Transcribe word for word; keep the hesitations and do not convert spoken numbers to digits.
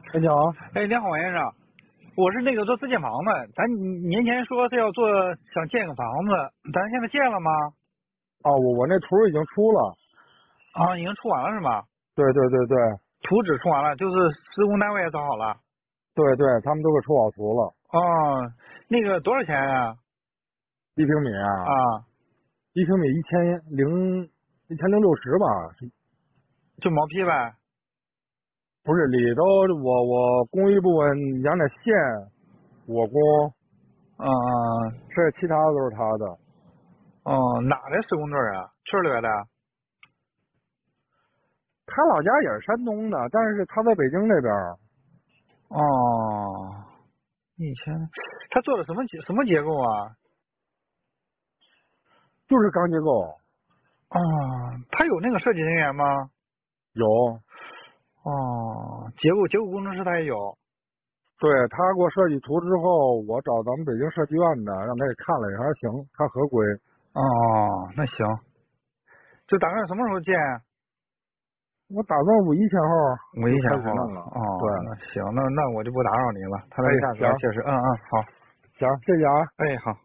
哎，你好。 哎，你好，王先生，我是那个做自建房的，咱年前说是要做，想建个房子，咱现在建了吗？ 哦，我我那图已经出了。 啊，已经出完了是吗？ 对对对对图纸出完了，就是施工单位也找好了。 对对，他们都给出好图了。 哦，那个多少钱呀？ 一平米啊？ 啊， 一平米一千零一千零六十吧。 就毛坯呗。 不是，里头我我公益部分养点线，我公， 嗯嗯。 这其他的都是他的。 哦，哪的施工队啊？村里边的？ 他老家也是山东的，但是他在北京这边。 哦，一千，他做的什么结什么结构啊？ 就是钢结构。 哦，他有那个设计人员吗？ 有。 哦，结构结构工程师他也有。 对，他给我设计图之后，我找咱们北京设计院的，让他给看了，也还行，他合规。 哦，那行，就打算什么时候建？ 我打算五一前后五一前后就开始弄了。 哦， 对， 那行，那那我就不打扰您了。他那哎， 个价格行确实，嗯嗯，好， 行，谢谢啊。 哎好。